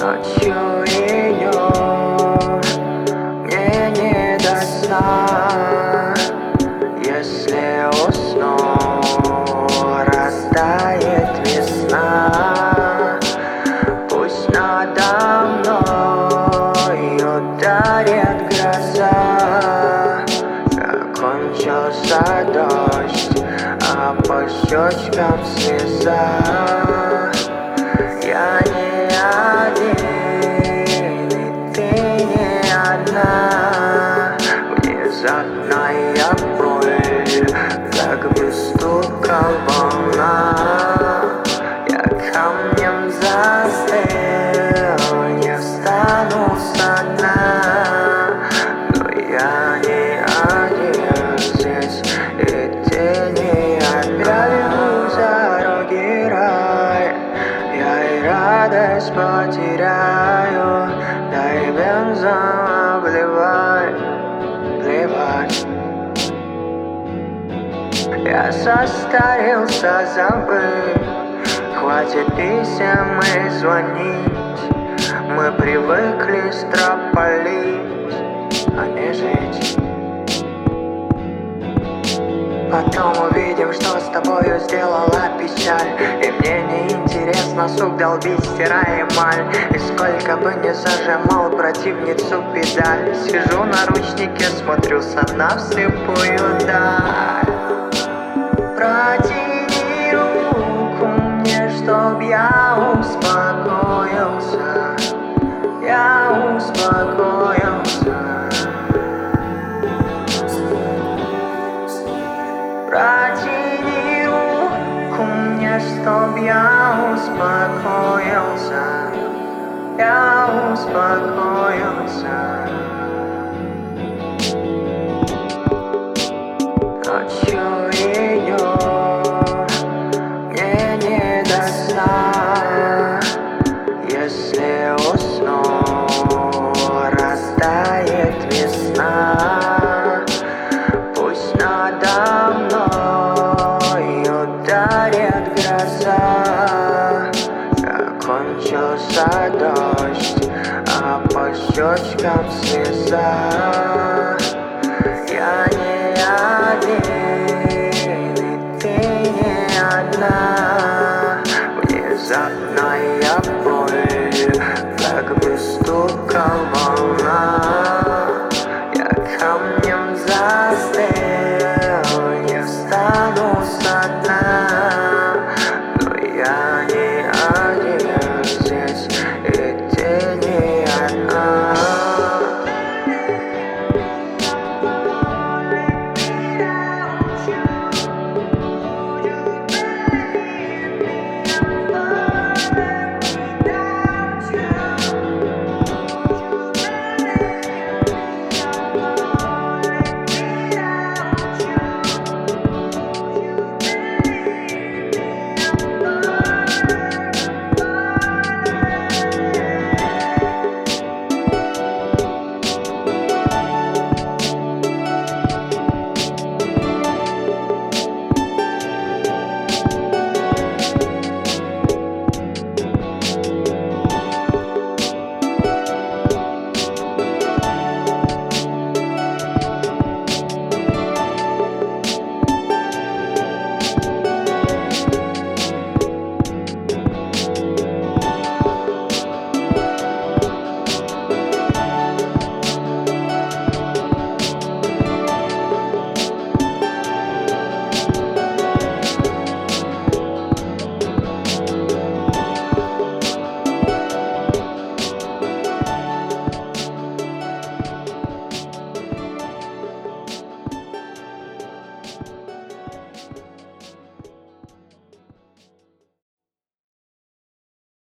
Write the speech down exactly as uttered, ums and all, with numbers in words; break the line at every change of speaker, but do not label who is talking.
Ночью и днем мне не до сна. Если усну, растает весна. Пусть надо мной ударит гроза. Закончился дождь, а по щечкам слеза. Я не один, и ты не одна. Внезапная боль, как без стука волна. Я камнем застыл, не встану со дна. Но я не один здесь, и ты не одна. Бегу за дороги рай, я и радость потеряю. Дай бензом обливай, плевать. Я состарился, забыть. Хватит писем и звонить. Мы привыкли строполить, а не жить. Потом увидим, что с тобою сделала печаль. И мне не интересно сук долбить, стирая эмаль. И сколько бы ни зажимал противницу педаль, сижу на ручнике, смотрю со дна вслепую даль. Протяни руку мне, чтоб я успокоился. Я успокоился. Протяни руку мне, чтоб я успокоился. Я успокоился. Ночью и днем мне не до сна. Если усну, растает весна. Пусть надо мной ударит гроза. Закончился дождь, а по щечкам слеза. Я не один, и ты не одна. Внезапно